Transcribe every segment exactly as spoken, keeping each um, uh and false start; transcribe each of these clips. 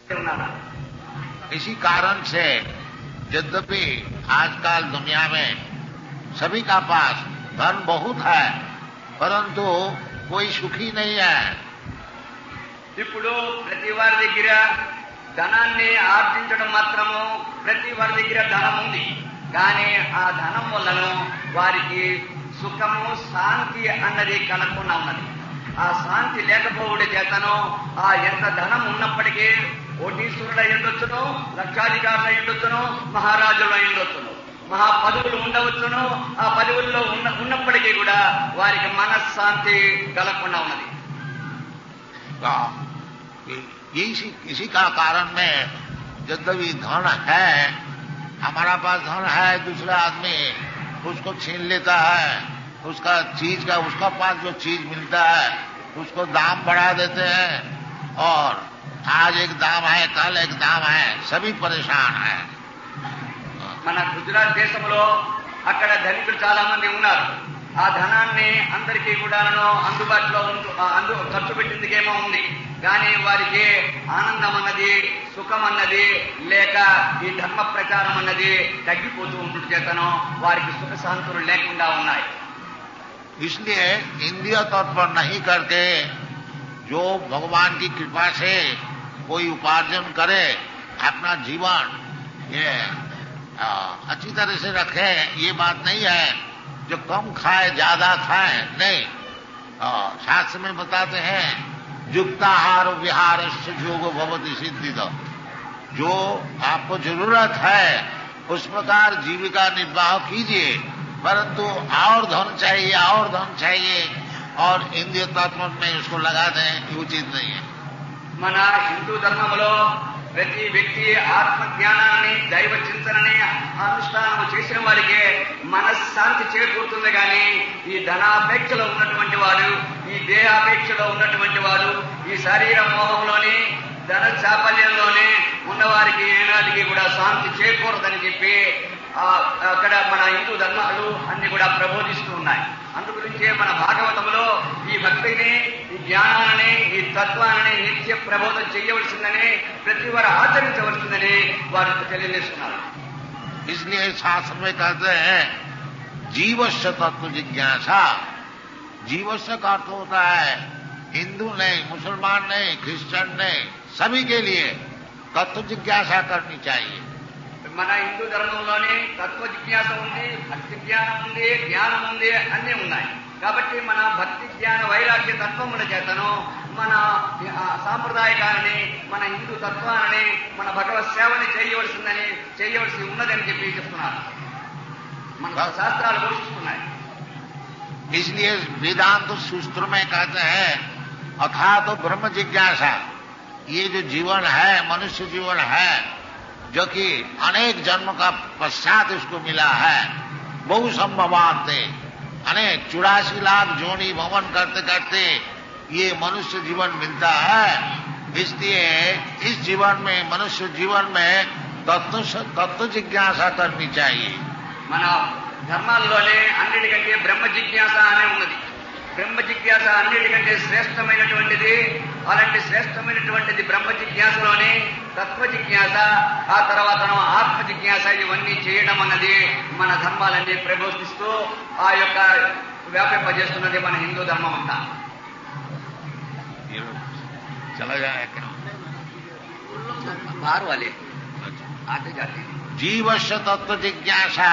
इसी कारण से यद्यपि आजकल दुनिया में सभी का पास धन बहुत है, परंतु कोई सुखी नहीं है। ఇప్పుడు ప్రతి వారి దగ్గర ధనాన్ని ఆర్జించడం మాత్రము ప్రతి వారి దగ్గర ధనం ఉంది, కానీ ఆ ధనం వల్లను వారికి సుఖము శాంతి అన్నది కలగకుండా ఉన్నది. ఆ శాంతి లేకపోవడం చేతను ఆ ఎంత ధనం ఉన్నప్పటికీ కోటీశ్వరులు అయ్యుండొచ్చును, లక్షాధికారులు అయ్యుండొచ్చును, మహారాజులు అయ్యుండొచ్చును, మహా పదవులు ఉండవచ్చును. ఆ పదవుల్లో ఉన్న ఉన్నప్పటికీ కూడా వారికి మనశ్శాంతి కలగకుండా ఉన్నది. इसी इसी का कारण में यद्यपि धन है, हमारा पास धन है, दूसरा आदमी उसको छीन लेता है, उसका चीज का उसका पास जो चीज मिलता है उसको दाम बढ़ा देते हैं, और आज एक दाम है, कल एक दाम है, सभी परेशान है. మన గుజరాత్ దేశంలో అక్కడ ధనికులు చాలా మంది ఉన్నారు. ఆ ధనాన్ని అందరికీ కూడాను అందుబాటులో ఉంటూ అందు ఖర్చు పెట్టిందికేమో ఉంది, కానీ వారికి ఆనందం అన్నది, సుఖం అన్నది లేక ఈ ధర్మ ప్రచారం అన్నది తగ్గిపోతూ ఉంటుంది చేతను వారికి సుఖ శాంతులు లేకుండా ఉన్నాయి. इसलिए इंद्रिय तौर पर नहीं करके जो भगवान की कृपा से कोई उपार्जन करे, अपना जीवन ये आ, अच्छी तरह से रखे, ये बात नहीं है जो कम खाए ज्यादा खाए, नहीं. शास्त्र में बताते हैं युक्ताहार विहार योग भवति सिद्धिद, जो आपको जरूरत है उस प्रकार जीविका निर्वाह कीजिए, परंतु और धन चाहिए और धन चाहिए और इंद्रिय तत्व में उसको लगा दें, ये उचित नहीं है. మన హిందూ ధర్మంలో ప్రతి వ్యక్తి ఆత్మజ్ఞానాన్ని, దైవ చింతనని అనుష్ఠానం చేసిన వారికి మనశ్శాంతి చేకూరుతుంది. కానీ ఈ ధనాపేక్షలో ఉన్నటువంటి వాడు, ఈ దేహాపేక్షలో ఉన్నటువంటి వాడు, ఈ శరీర మోహంలోని ధన చాపల్యంలోనే ఉన్నవారికి ఏనాటికి కూడా శాంతి చేకూరదని చెప్పి అక్కడ మన హిందూ ధర్మాలు అన్ని కూడా ప్రబోధిస్తూ ఉన్నాయి. అందుగురించే మన భాగవతంలో ఈ భక్తిని, ఈ జ్ఞానాన్ని, ఈ తత్వాన్ని నిత్య ప్రబోధం చేయవలసిందని, ప్రతి వారు ఆచరించవలసిందని వారు తెలియజేస్తున్నారు. इसलिए शास्त्र में कहते हैं जीवस्य तत्व जिज्ञासा. जीवस्य का अर्थ होता है हिंदू नहीं, मुसलमान नहीं, क्रिश्चियन नहीं, सभी के लिए तत्व जिज्ञासा करनी चाहिए. మన హిందూ ధర్మంలోనే తత్వ జిజ్ఞాస ఉంది, భక్తి జ్ఞానం ఉంది, జ్ఞానం ఉంది, అన్నీ ఉన్నాయి. కాబట్టి మన భక్తి జ్ఞాన వైరాగ్య తత్వముల చేతను మన సాంప్రదాయకాన్ని, మన హిందూ తత్వాన్ని, మన భగవత్ సేవని చేయవలసిందని చేయవలసి ఉన్నదని చెప్పి చెప్తున్నారు. మన శాస్త్రాలు ఘోషిస్తున్నాయి. इसलिए वेदांत सूत्र में कहते हैं अथा तो ब्रह्म जिज्ञासा. ये जो जीवन है, मनुष्य जीवन है, जो कि अनेक जन्म का पश्चात इसको मिला है, बहु संभवांते अनेक चौरासी लाख जोनी भवन करते करते ये मनुष्य जीवन मिलता है. इसलिए इस जीवन में, मनुष्य जीवन में तत्व तत्व जिज्ञासा करनी चाहिए. మన ధర్మాల్లోనే అన్నిటికంటే బ్రహ్మ జిజ్ఞాస అనే ఉన్నది. బ్రహ్మ జిజ్ఞాస అన్నిటికంటే శ్రేష్టమైనటువంటిది. అలాంటి శ్రేష్టమైనటువంటిది బ్రహ్మ జిజ్ఞాసలోనే తత్వ జిజ్ఞాస, ఆ తర్వాత ఆత్మ జిజ్ఞాస, ఇవన్నీ చేయడం అన్నది మన ధర్మాలన్నీ ప్రబోధిస్తూ ఆ యొక్క వ్యాపింపజేస్తున్నది మన హిందూ ధర్మం అంతా. बाहर वाले आते जाते हैं. जीवस्य तत्व जिज्ञासा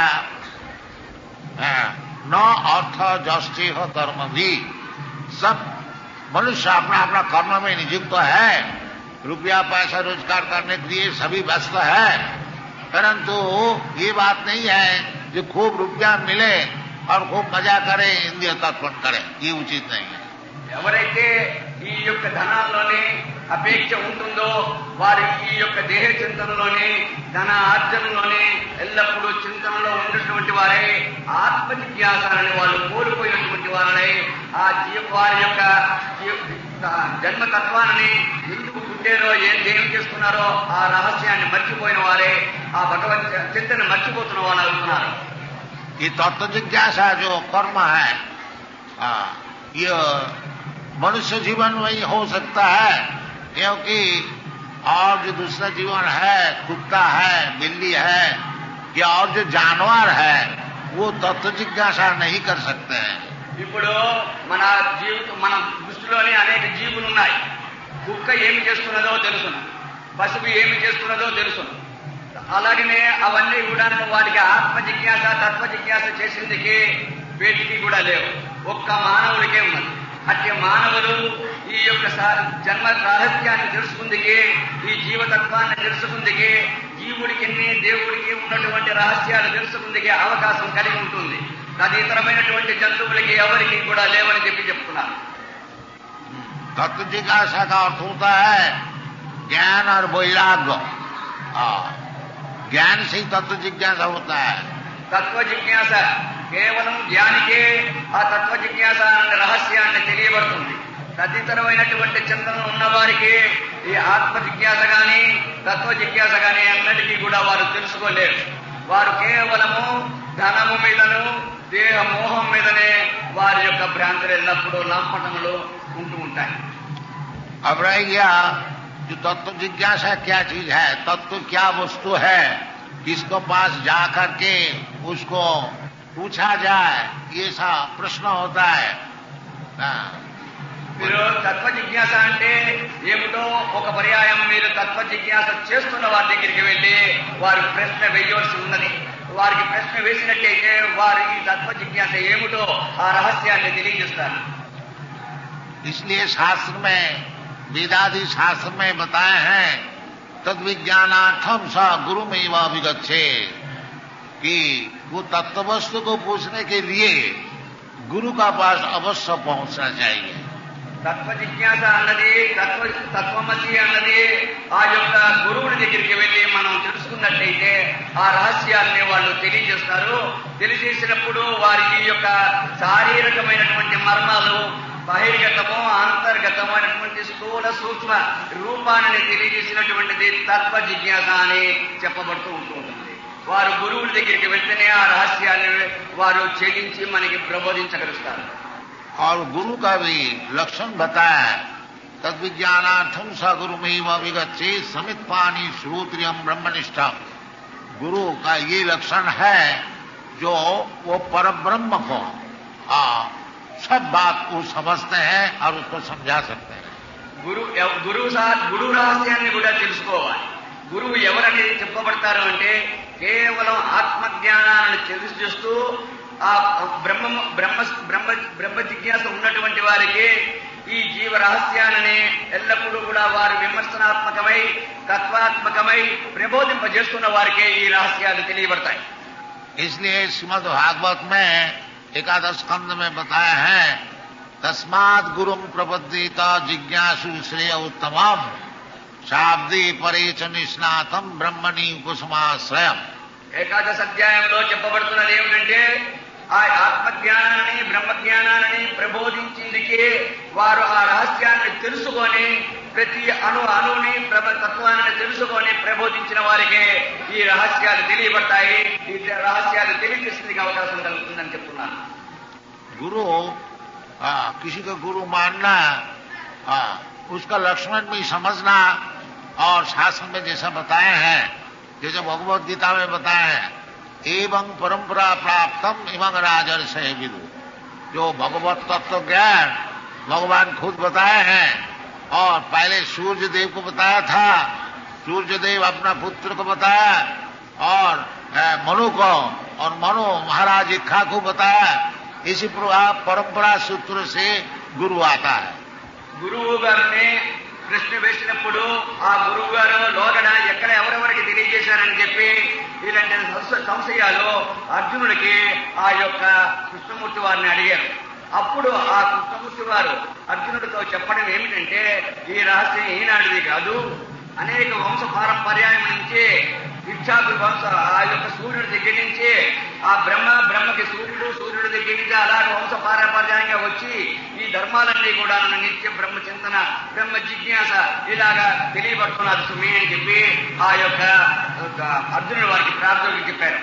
न अर्थ जस्टी हो कर्म भी. सब मनुष्य अपना अपना कर्म में नियुक्त है, रुपया पैसा रोजगार करने के लिए सभी व्यस्त है, परंतु ये बात नहीं है जो खूब रुपया मिले और खूब मजा करे, इंद्रिय तत्पन करे, ये उचित नहीं है. ఎవరైతే ఈ యొక్క ధనాల్లోనే అపేక్ష ఉంటుందో వారు ఈ యొక్క దేహ చింతనలోనే, ధన ఆర్జనలోనే ఎల్లప్పుడూ చింతనలో ఉన్నటువంటి వారే ఆత్మ జిజ్ఞాసాన్ని వాళ్ళు కోల్పోయినటువంటి వారై ఆ జీవ వారి యొక్క జన్మతత్వాన్ని ఎందుకు పుట్టారో, ఏం ఏం చేస్తున్నారో ఆ రహస్యాన్ని మర్చిపోయిన వారే ఆ భగవత్ చింతన మర్చిపోతున్న వాళ్ళు అవుతున్నారు. ఈ తత్వ జిజ్ఞాసా जो कर्म है, ये मनुष्य जीवन में ही हो सकता है, क्योंकि और और जो दूसरा जीवन है, कुत्ता है, बिल्ली है या और जो जानवर है, वो तत्व जिज्ञासा नहीं कर सकते हैं। ఇప్పుడు మన జీవితం మన దృష్టిలోనే అనేక జీవులు ఉన్నాయి. కుక్క ఏమి చేస్తున్నదో తెలుసును, పశువు ఏమి చేస్తున్నదో తెలుసును. అలాగనే అవన్నీ కూడా వాటికి ఆత్మ జిజ్ఞాస తత్వ జిజ్ఞాస చేసేందుకే వేటికి కూడా లేవు, ఒక్క మానవుడికే ఉన్నది. అట్టి మానవులు ఈ యొక్క జన్మ రాహిత్యాన్ని తెలుసుకుందికే, ఈ జీవతత్వాన్ని తెలుసుకుందికే, జీవుడికి దేవుడికి ఉన్నటువంటి రహస్యాలు తెలుసుకుందికే అవకాశం కలిగి ఉంటుంది. తదితరమైనటువంటి జంతువులకి ఎవరికి కూడా లేవని చెప్పి చెప్తున్నారు. तत्व जिज्ञासा का अर्थ होता है ज्ञान और वैराग्य। ज्ञान से ही तत्व जिज्ञासा होता है। తత్వ జిజ్ఞాస కేవలం జ్ఞానికే ఆ తత్వ జిజ్ఞాస అనే రహస్యాన్ని తెలియబడుతుంది. తదితరమైనటువంటి చింతన ఉన్నవారికి ఈ ఆత్మ జిజ్ఞాస గాని తత్వ జిజ్ఞాస గాని అన్నిటికీ కూడా వారు తెలుసుకోలేరు. వారు కేవలము ధనము మీదను దేహ మోహం మీదనే వారి యొక్క భ్రాంతులు ఎల్లప్పుడూ లంపటములు ఉంటూ ఉంటాయి. अब रह गया जो तत्व जिज्ञासा क्या चीज है, तत्व क्या वस्तु है, किसको पास जा करके उसको पूछा जाए, ये सा प्रश्न होता है। మీరు తత్వ జిజ్ఞాస అంటే ఏమిటో ఒక పర్యాయం మీరు తత్వ జిజ్ఞాస చేస్తున్న వారి దగ్గరికి వెళ్ళి వారు ప్రశ్న వేయవలసి ఉన్నది. వారికి ప్రశ్న వేసినట్టయితే వారు ఈ తత్వ జిజ్ఞాస ఏమిటో ఆ రహస్యాన్ని తెలియజేస్తారు. इसलिए शास्त्र में, वेदादि शास्त्र में बताए हैं तद्विज्ञानार्थम स गुरु में वह विगच्छे, कि वो तत्व वस्तु को पूछने के लिए गुरु का पास अवश्य पहुंचना चाहिए. తత్వ జిజ్ఞాస అన్నది తత్వ తత్వమసి అన్నది ఆ యొక్క గురువుడి దగ్గరికి వెళ్ళి మనం తెలుసుకున్నట్లయితే ఆ రహస్యాన్ని వాళ్ళు తెలియజేస్తారు. తెలియజేసినప్పుడు వారికి యొక్క శారీరకమైనటువంటి మర్మాలు, బహిర్గతము అంతర్గతము అయినటువంటి స్థూల సూక్ష్మ రూపాన్ని తెలియజేసినటువంటిది తత్వ జిజ్ఞాస అని చెప్పబడుతూ ఉంటుంది. వారు గురువుల దగ్గరికి వెళ్తేనే ఆ రహస్యాన్ని వారు ఛేదించి మనకి ప్రబోధించగలుగుతారు. और गुरु का भी लक्षण बताया, तद्विज्ञानार्थम स गुरु में वह विगच्छे समित पानी श्रोत्रियम ब्रह्मनिष्ठम. गुरु का ये लक्षण है जो वो परब्रह्म को आ, सब बात को समझते हैं और उसको समझा सकते हैं. గురు గురువు గురు రహస్యాన్ని కూడా తెలుసుకోవాలి. గురువు ఎవరని చెప్పబడతారు అంటే కేవలం ఆత్మజ్ఞానాన్ని తెలియజేస్తూ ఆ బ్రహ్మ బ్రహ్మ బ్రహ్మ బ్రహ్మ జిజ్ఞాస ఉన్నటువంటి వారికి ఈ జీవ రహస్యాన్ని ఎల్లప్పుడూ కూడా వారు విమర్శనాత్మకమై తత్వాత్మకమై ప్రబోధింపజేస్తున్న వారికే ఈ రహస్యాలు తెలియబడతాయి. इसलिए श्रीमद् भागवत में एकादश स्कंद में बताया है तस्मात् गुरुम प्रपद्येत जिज्ञासु श्रेय उत्तमम शाब्दी परेच निष्णातम ब्रह्मणि कुसुमाश्रयम. ఏకాదశ అధ్యాయంలో చెప్పబడుతున్నది ఏమిటంటే ఆ ఆత్మజ్ఞానాన్ని బ్రహ్మజ్ఞానాన్ని ప్రబోధించేందుకే వారు ఆ రహస్యాన్ని తెలుసుకొని ప్రతి అణు అణుని తత్వాన్ని తెలుసుకొని ప్రబోధించిన వారికే ఈ రహస్యాలు తెలియబడతాయి. ఈ రహస్యాలు తెలియజేసేందుకు అవకాశం కలుగుతుందని చెప్తున్నాను. गुरु आ, किसी का गुरु मानना, आ, उसका लक्षण भी समझना, और शास्त्र में जैसा बताए हैं, जैसे भगवत गीता में बताया है एवं परंपरा प्राप्तम एवं राजर्षय विदु. जो भगवत तत्व ज्ञान भगवान खुद बताए हैं, और पहले सूर्य देव को बताया था, सूर्य देव अपना पुत्र को बताया, और मनु को, और मनु महाराज इक्खा को बताया. इसी प्रकार परंपरा सूत्र से गुरु आता है. గురువు గారిని ప్రశ్న వేసినప్పుడు ఆ గురువు గారు లోగడ ఎక్కడ ఎవరెవరికి తెలియజేశారని చెప్పి ఇలాంటి సంశయాలు అర్జునుడికి ఆ యొక్క కృష్ణమూర్తి వారిని అడిగారు. అప్పుడు ఆ కృష్ణమూర్తి వారు అర్జునుడితో చెప్పడం ఏమిటంటే ఈ రహస్యం ఈనాటిది కాదు, అనేక వంశ పారంపర్యాయం నుంచి ఇచ్చాకు వంశ ఆ యొక్క సూర్యుడి దగ్గర నుంచి ఆ బ్రహ్మ బ్రహ్మకి సూర్యుడు సూర్యుడి దగ్గర నుంచి అలాగే వంశ పారంపర్యంగా వచ్చి ఈ ధర్మాలన్నీ కూడా నిత్య బ్రహ్మ చింతన బ్రహ్మ జిజ్ఞాస ఇలాగా తెలియబడుతున్నారు సుమి అని చెప్పి ఆ యొక్క అర్జునుడు వారికి ప్రార్థనకి చెప్పారు.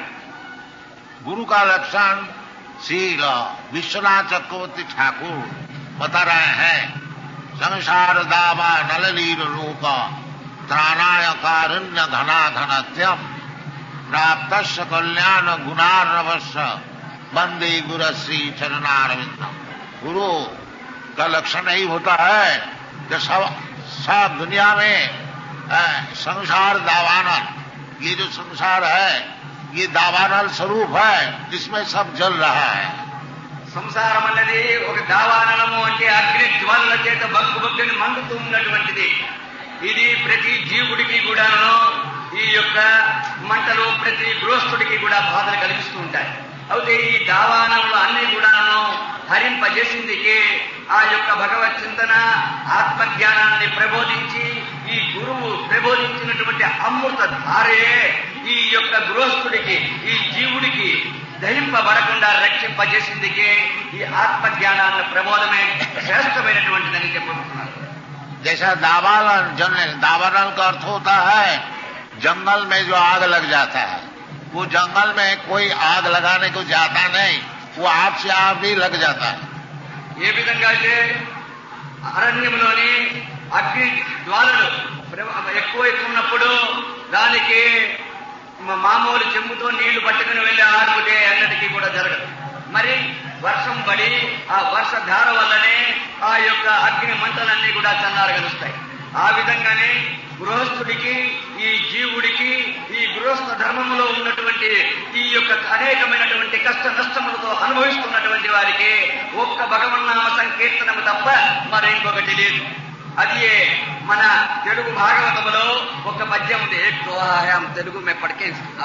गुरु का लक्षण श्री विश्वनाथ चक्रवर्ती ठाकुर बता रहे हैं. संसार दावा नललीर लोक त्राणाय कारण्य घनाघनत्यम प्राप्तस्य कल्याण गुणार्णवस्य वंदे गुरु श्री चरणारविंदम। गुरु का लक्षण यही होता है कि सब सब दुनिया में संसार दावानल, ये जो संसार है ये दावानल स्वरूप है जिसमें सब जल रहा है। సంసారం అన్నది ఒక దావానలము అంటే అగ్ని జ్వాలల చేత బగ్గు బగ్గుని మండుతూ ఉన్నటువంటిది. ఇది ప్రతి జీవుడికి కూడాను ఈ యొక్క మంటలు ప్రతి గృహస్థుడికి కూడా బాధలు కలిగిస్తూ ఉంటాయి. అయితే ఈ దావానములు అన్ని కూడాను హరింపజేసిందికి ఆ యొక్క భగవత్ చింతన ఆత్మజ్ఞానాన్ని ప్రబోధించి ఈ గురువు ప్రబోధించినటువంటి అమృత ధారయే ఈ యొక్క గృహస్థుడికి ఈ జీవుడికి దహింపబడకుండా రక్షింపజేసిందికి ఈ ఆత్మజ్ఞానాన్ని ప్రబోధమే శ్రేష్టమైనటువంటిదని చెప్పబడుతున్నారు. जैसा दावानल जल दावानल का अर्थ होता है जंगल में जो आग लग जाता है, वो जंगल में कोई आग लगाने को जाता नहीं, वो आप से आप भी लग जाता है. ఏ విధంగా అయితే అరణ్యంలోని అగ్ని జ్వాలలు ఎక్కువ ఉన్నప్పుడు దానికి మామూలు చెంబుతో నీళ్లు పట్టుకుని వెళ్లి ఆడుకుంటే అన్నటికీ కూడా జరగదు. మరి వర్షం పడి ఆ వర్ష ధార వల్లనే ఆ యొక్క అగ్ని మంటలన్నీ కూడా చల్లారగలుస్తాయి. ఆ విధంగానే గృహస్థుడికి ఈ జీవుడికి ఈ గృహస్థ ధర్మములో ఉన్నటువంటి ఈ యొక్క అనేకమైనటువంటి కష్ట నష్టములతో అనుభవిస్తున్నటువంటి వారికి ఒక్క భగవన్నామ సంకీర్తనము తప్ప మరి ఇంకొకటి లేదు. అది మన తెలుగు భాగవతములో ఒక పద్యం ఉంది. తెలుగు మే పడకే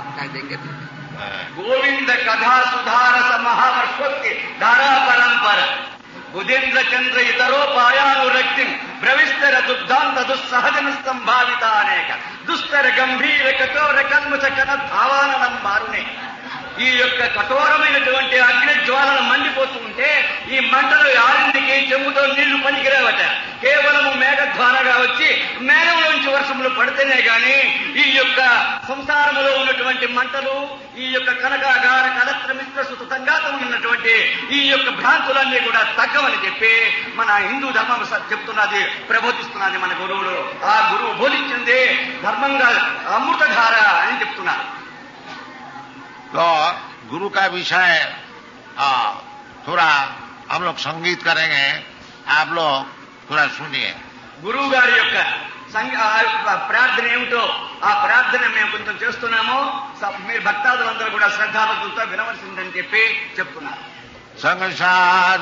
గోవింద కథా సుధారస మహావర్షోక్తి ధారా పరంపర ఉదేంద్ర చంద్ర ఇతరో పాయానురక్తిం ప్రవిస్తర దుగ్ధాంత దుస్సహజన సంభావిత అనేక దుస్తర గంభీర కఠోర కల్మష కన భావానం మారునే. ఈ యొక్క కఠోరమైనటువంటి అగ్ని జ్వాలలు మండిపోతూ ఉంటే ఈ మంటలు ఆరింటికి చెంబుతో నీళ్లు పనికిరావట. కేవలము మేఘధ్వానగా వచ్చి మేఘంలోంచి వర్షములు పడితేనే గాని ఈ యొక్క సంసారములో ఉన్నటువంటి మంటలు ఈ యొక్క కనకాగార కలత్ర మిశ్ర సుత సంఘాతం ఉన్నటువంటి ఈ యొక్క భ్రాంతులన్నీ కూడా తగ్గవని చెప్పి మన హిందూ ధర్మం చెప్తున్నది, ప్రబోధిస్తున్నది మన గురువులు. ఆ గురువు బోధించింది ధర్మంగా అమృతధార అని చెప్తున్నారు. तो गुरु का विषय थोड़ा हम लोग संगीत करेंगे, आप लोग थोड़ा सुनिए. గురువు గారి యొక్క ప్రార్థన ఏమిటో ఆ ప్రార్థన మేము కొంచెం చేస్తున్నాము, మీరు భక్తాదులందరూ కూడా శ్రద్ధాభక్తులతో వినవలసిందని చెప్పి చెప్తున్నారు. సంసార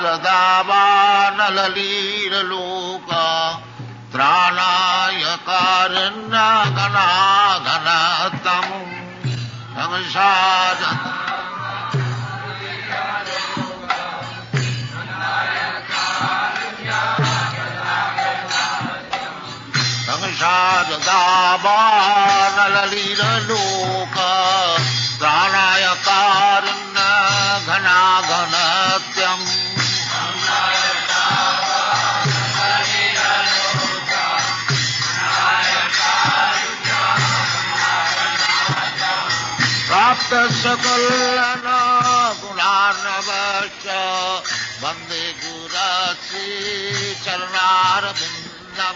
దావానలలీరలోక త్రాణాయ కారణ్య గణాఘనతం సంసార సంసార దావానలలీరలోక త్రాణాయ కారుణ్య ఘనాఘనత్యం प्राप्त सकल गुणार्णवश्च वंदे गुरश्री चरणारविंदम.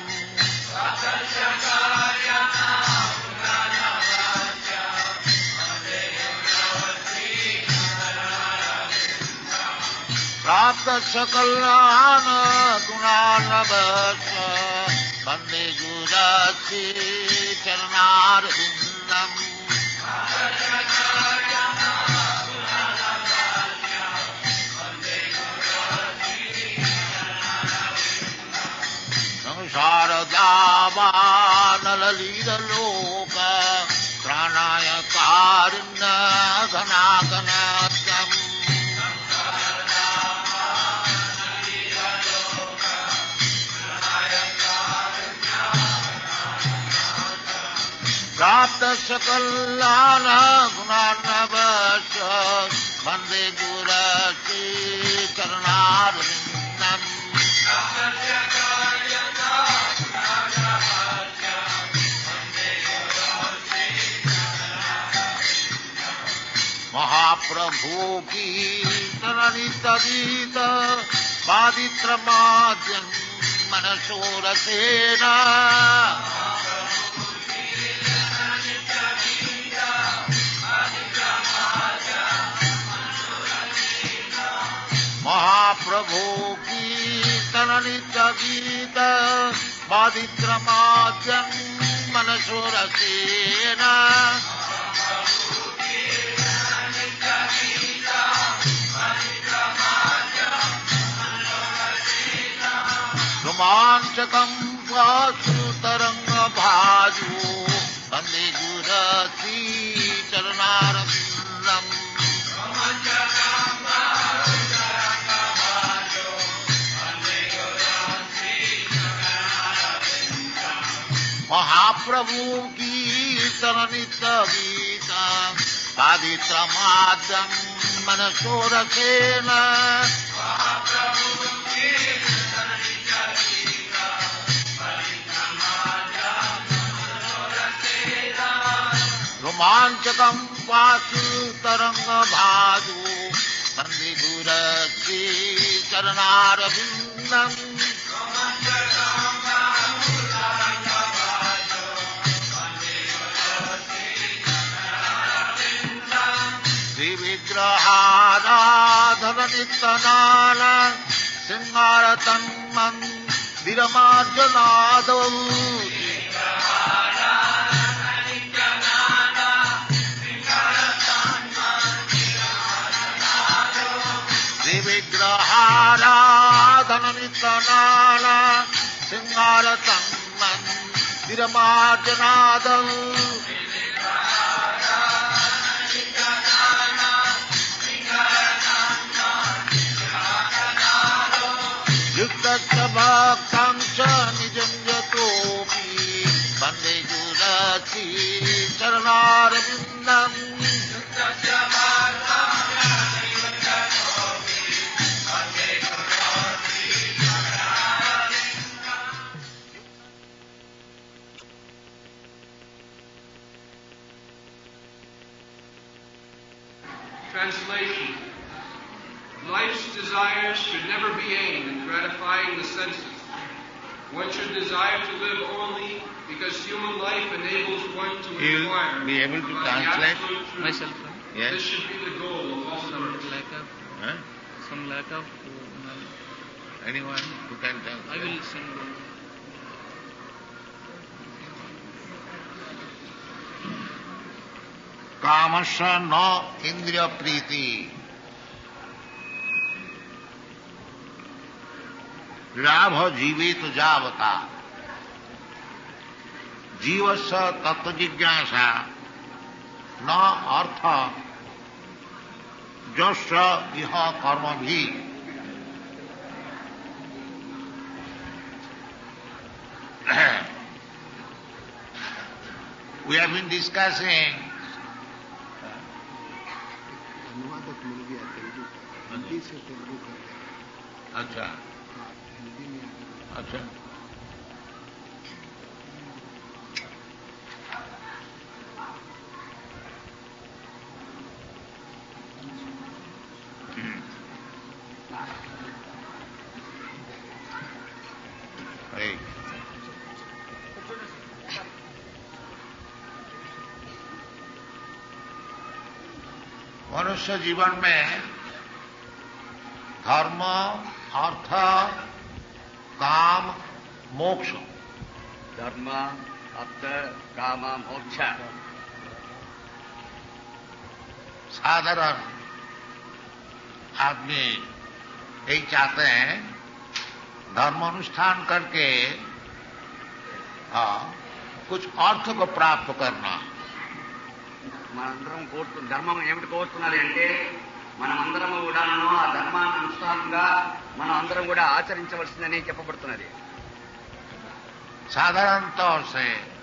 प्राप्त सकल गुणार्णवश्च वंदे गुरश्री चरणारविंदम. संसार दावानललीरलोक प्राणाय कारुण्य घनाघनत्वम्. प्राप्त सकलान गुणार्णवश्च वंदे गुरश्री चरणारविंदम. महाप्रभु की तरणितगीत पादित्रमाद्यं मनसोरसेन जननित्यगीत बाधित्रमाद्यं मनसोरसेन रोमांचकं स्वाश्रुतरङ्गभाजो वन्दे गुरश्री चरणारविन्दम् महाप्रभु की कीर्तन गीत पादित्रमाद्यं मनसोरसेन रोमांचकं वासुतरङ्गभाजो वन्दे गुरश्री चरणारविन्दम् श्रीविग्रहाराधननित्यनाल सिंहारतन्मन्दिरमार्जनादौ श्रीविग्रहाराधननित्यनाल सिंहारतन्मन्दिरमार्जनादौ युक्तस्य भक्तं च निजं यतोऽपि वन्दे गुरश्री चरणारविन्दम् Translation. Life's desires should never be aimed at gratifying the senses. One should desire to live only because human life enables one to You'll inquire be able to about translate the absolute truth. myself. Yes. This should be the goal of all Some learners. lack of Huh? some lack of uh, knowledge. Anyone who can tell? I will send. uh, कामस्य न इंद्रिय प्रीति लाभ जीवित जावता जीवस्य तत्व जिज्ञासा न अर्थ जस्य यह कर्म भी we have been discussing अनुवादक मिल गया तेलुगु का हिंदी से तेलुगु कर दिया अच्छा हाँ, हिंदी में आ अच्छा Hey. मनुष्य जीवन में धर्म अर्थ काम मोक्ष धर्म अर्थ काम मोक्ष साधारण आदमी यही चाहते हैं धर्म अनुष्ठान करके हाँ, कुछ अर्थ को प्राप्त करना మనందరం కోరుతు ధర్మం ఏమిటి కోరుతున్నది అంటే మనమందరం కూడాను ఆ ధర్మాన్ని అనుష్ఠానంగా మనం అందరం కూడా ఆచరించవలసిందని చెప్పబడుతున్నది. साधारण तौर से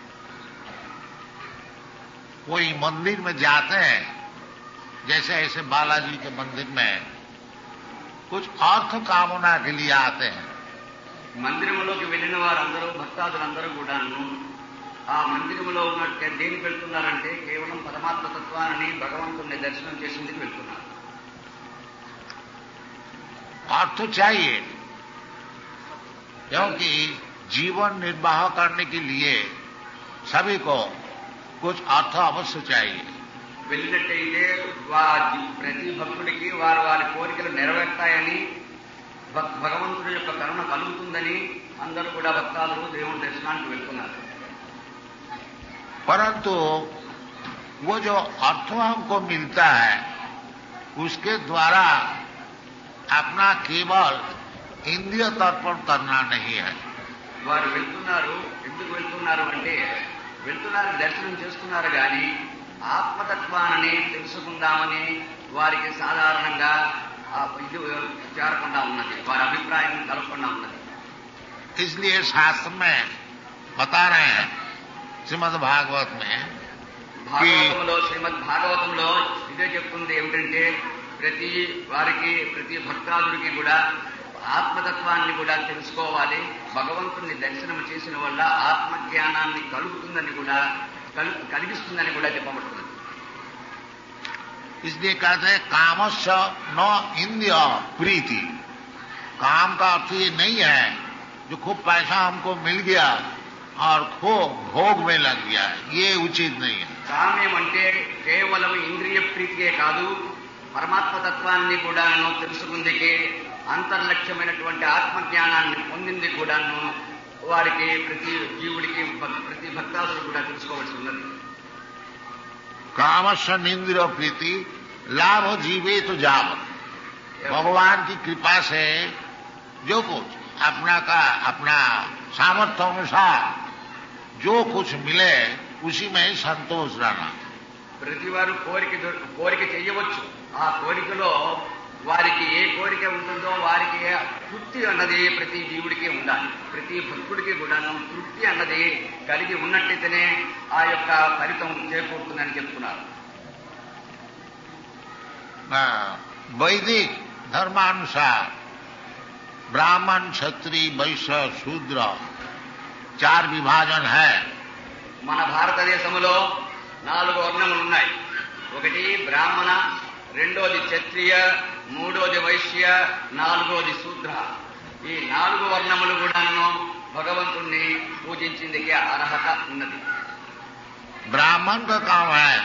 कोई मंदिर में जाते हैं जैसे ऐसे बालाजी के मंदिर में कुछ अर्थ कामना के लिए आते हैं మందిరంలోకి వెళ్ళిన వారందరూ భక్తాదులందరూ కూడాను ఆ మందిరంలో ఉన్నట్టు దేనికి వెళ్తున్నారంటే కేవలం పరమాత్మ తత్వాన్ని భగవంతుని దర్శనం చేసేందుకు వెళ్తున్నారు. अर्थ चाहिए क्योंकि जीवन निर्वाह करने के लिए सभी को कुछ अर्थ अवश्य चाहिए. వెళ్ళినట్టయితే వా ప్రతి భక్తుడికి వారు వారి కోరికలు నెరవేర్తాయని భక్- భగవంతుడి యొక్క కరుణ కలుగుతుందని అందరూ కూడా భక్తాదులు దేవుడి దర్శనానికి వెళ్తున్నారు. परंतु वो जो अर्थ हमको मिलता है उसके द्वारा अपना केवल इंद्रिय तर्पण करना नहीं है. వారు వెళ్తున్నారు, ఎందుకు వెళ్తున్నారు అంటే వెళ్తున్నారు దర్శనం చేస్తున్నారు కానీ ఆత్మతత్వాన్ని తెలుసుకుందామని వారికి సాధారణంగా ఆ ఇది చేరకుండా ఉన్నది, వారి అభిప్రాయం కలగకుండా ఉన్నది. इसलिए शास्त्र में बता रहे हैं श्रीमद् भागवत में భాగవతంలో శ్రీమద్ భాగవతంలో ఇదే చెప్తుంది ఏమిటంటే ప్రతి వారికి ప్రతి భక్తాదుడికి కూడా ఆత్మతత్వాన్ని కూడా తెలుసుకోవాలి, భగవంతుని దర్శనం చేసిన వల్ల ఆత్మజ్ఞానాన్ని కలుగుతుందని కూడా కలు- కలిగిస్తుందని కూడా చెప్పబడుతున్నది. इसलिए कहते हैं कामस्य न इंद्रिय प्रीति. काम का अर्थ ये नहीं है जो खूब पैसा हमको मिल गया और खूब भोग में लग गया, ये उचित नहीं है. కామ్యం అంటే కేవలం ఇంద్రియ ప్రీతియే కాదు, పరమాత్మతత్వాన్ని కూడాను తెలుసుకుందికి అంతర్లక్ష్యమైనటువంటి ఆత్మజ్ఞానాన్ని పొందింది కూడాను వారికి ప్రతి జీవుడికి భక్- ప్రతి భక్తాదుడు కూడా తెలుసుకోవాల్సి ఉన్నది. कामस्य निंद्रिय प्रीति लाभ जीवे तो जाव. भगवान की कृपा से जो कुछ अपना का अपना सामर्थ्य अनुसार जो कुछ मिले उसी में ही संतोष रहना. ప్రతి వారు కోరిక దొ- కోరిక చేయవచ్చు, ఆ కోరికలో వారికి ఏ కోరిక ఉంటుందో వారికి తృప్తి అన్నది ప్రతి జీవుడికి ఉండాలి. ప్రతి భక్తుడికి కూడాను తృప్తి అన్నది కలిగి ఉన్నట్టయితేనే ఆ యొక్క ఫలితం చేకూరుతుందని చెప్తున్నారు. वैदिक धर्मानुसार ब्राह्मण क्षत्रिय वैश्य शूद्र चार विभाजन है. మన భారతదేశంలో నాలుగు వర్ణములు ఉన్నాయి. ఒకటి బ్రాహ్మణ, రెండోది క్షత్రియ, మూడోది వైశ్య, నాలుగోది శూద్ర. ఈ నాలుగు వర్ణములు కూడాను భగవంతుణ్ణి పూజించేందుకు అర్హత ఉన్నది. ब्राह्मण का काम है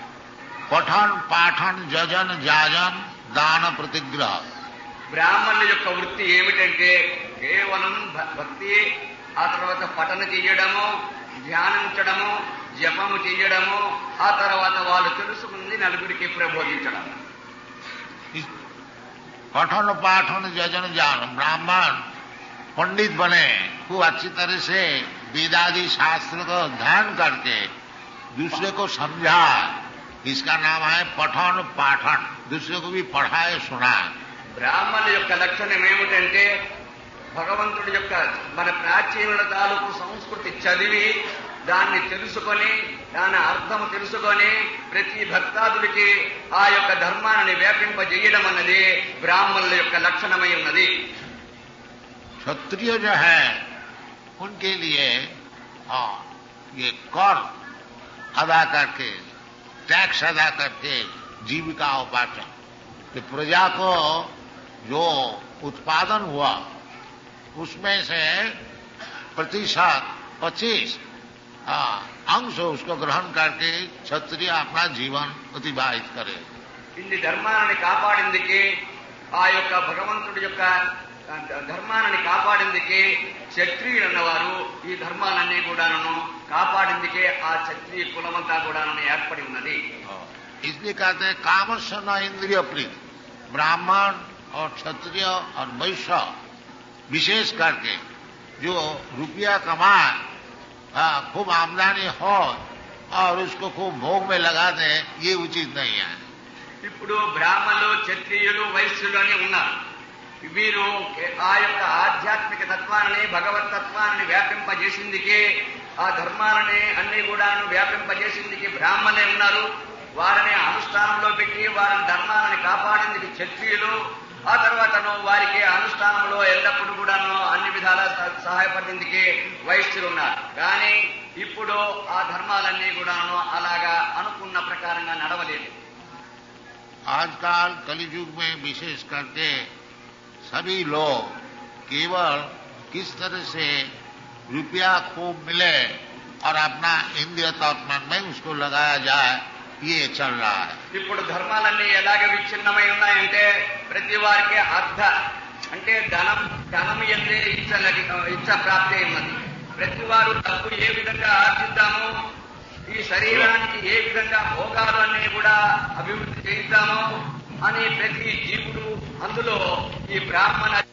पठन पाठन जजन जाजन दान प्रतिग्रह. బ్రాహ్మణుల యొక్క వృత్తి ఏమిటంటే కేవలం భ- భక్తి, ఆ తర్వాత పఠన చేయడము, ధ్యానించడము, జపము చేయడము, ఆ తర్వాత వాళ్ళు తెలుసుకుంది నలుగురికి ప్రబోధించడం. इस पठन पाठन जजन जान ब्राह्मण पंडित बने, खूब अच्छी तरह से वेदादि शास्त्र को ध्यान करके दूसरे को समझा, इसका नाम है पठन पाठन. दूसरे को भी पढ़ाए सुनाए. బ్రాహ్మణుల యొక్క లక్షణం ఏమిటంటే భగవంతుడి యొక్క మన ప్రాచీనుల తాలూకు సంస్కృతి చదివి దాన్ని తెలుసుకొని దాని అర్థం తెలుసుకొని ప్రతి భక్తాదుడికి ఆ యొక్క ధర్మాన్ని వ్యాపింపజేయడం అన్నది బ్రాహ్మణుల యొక్క లక్షణమై ఉన్నది. क्षत्रिय जो है उनके लिए हाँ ये कर अदा करके टैक्स अदा करके जीविका उपार्जन, कि प्रजा को जो उत्पादन हुआ उसमें से प्रतिशत पच्चीस अंश उसको ग्रहण करके क्षत्रिय अपना जीवन अतिबाहित करे. ఇన్ని ధర్మాన్ని కాపాడిందికి ఆ యొక్క భగవంతుడి యొక్క ఆ, ధర్మాన్ని కాపాడిందికి క్షత్రియులు అన్నవారు ఈ ధర్మాలన్నీ కూడాను కాపాడిందికే ఆ క్షత్రియ కులమంతా కూడాను ఏర్పడి ఉన్నది. इसलिए कहते हैं कामस्य न इंद्रिय प्रीति. ब्राह्मण और क्षत्रिय और वैश्य विशेष करके जो रुपया कमाए, हाँ, खूब आमदनी हो और उसको खूब भोग में लगा दे, ये उचित नहीं है. ఇప్పుడు బ్రాహ్మణులు, క్షత్రియులు, వైశ్యులు అని ఉన్నారు. వీరు ఆ యొక్క ఆధ్యాత్మిక తత్వాన్ని, భగవత్ తత్వాన్ని వ్యాపింపజేసిందికి, ఆ ధర్మాలని అన్ని కూడాను వ్యాపింపజేసిందికి బ్రాహ్మణులే ఉన్నారు. వారిని అనుష్ఠానంలో పెట్టి వారి ధర్మాలని కాపాడేందుకు క్షత్రియులు, ఆ తర్వాతను వారికి అనుష్ఠానంలో ఎల్లప్పుడూ కూడాను అన్ని విధాలా సహాయపడేందుకు వైశ్యులు ఉన్నారు. కానీ ఇప్పుడు ఆ ధర్మాలన్నీ కూడాను అలాగా అనుకున్న ప్రకారంగా నడవలేదు. आजकल कलियुग में विशेष करके सभी लोग केवल किस तरह से रुपया खूब मिले और अपना इंद्रिय तत्व में उसको लगाया जाए, ये चल रहा है. ఇప్పుడు ధర్మాలన్నీ ఎలాగ విచ్ఛిన్నమై ఉన్నాయంటే ప్రతి వారికి అర్ధ అంటే ధనం ధనం ఎందే ఇచ్చ ఇచ్చ ప్రాప్తి ఉన్నది. ప్రతి వారు డబ్బు ఏ విధంగా ఆర్జిద్దాము, ఈ శరీరానికి ఏ విధంగా భోగాలన్నీ కూడా అభివృద్ధి చేయిద్దాము అని ప్రతి జీవుడు అందులో ఈ బ్రాహ్మణ